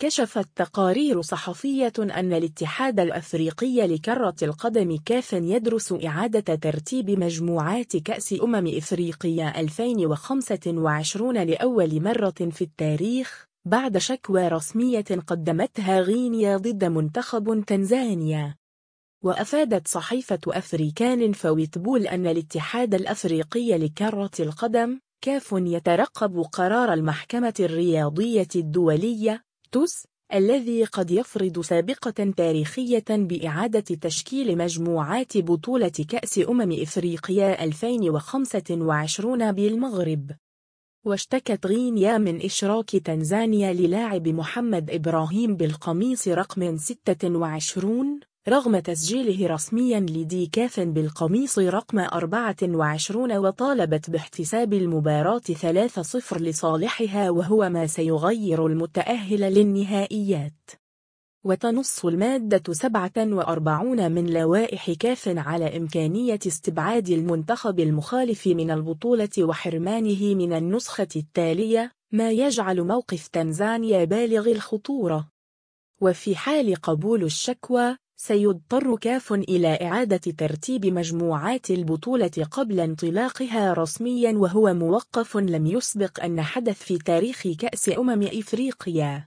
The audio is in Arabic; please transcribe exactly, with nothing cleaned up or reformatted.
كشفت تقارير صحفية أن الاتحاد الأفريقي لكرة القدم كاف يدرس إعادة ترتيب مجموعات كأس أمم إفريقيا ألفين وخمسة وعشرين لأول مرة في التاريخ بعد شكوى رسمية قدمتها غينيا ضد منتخب تنزانيا. وأفادت صحيفة أفريكان فوتبول أن الاتحاد الأفريقي لكرة القدم كاف يترقب قرار المحكمة الرياضية الدولية توس الذي قد يفرض سابقة تاريخية بإعادة تشكيل مجموعات بطولة كأس أمم إفريقيا ألفين وخمسة وعشرين بالمغرب. واشتكت غينيا من إشراك تنزانيا للاعب محمد إبراهيم بالقميص رقم ستة وعشرين رغم تسجيله رسميا لدي كاف بالقميص رقم أربعة وعشرين، وطالبت باحتساب المباراة ثلاثة صفر لصالحها وهو ما سيغير المتأهل للنهائيات. وتنص المادة سبعة وأربعين من لوائح كاف على إمكانية استبعاد المنتخب المخالف من البطولة وحرمانه من النسخة التالية، ما يجعل موقف تنزانيا بالغ الخطورة. وفي حال قبول الشكوى سيضطر كاف إلى إعادة ترتيب مجموعات البطولة قبل انطلاقها رسميا، وهو موقف لم يسبق أن حدث في تاريخ كأس أمم إفريقيا.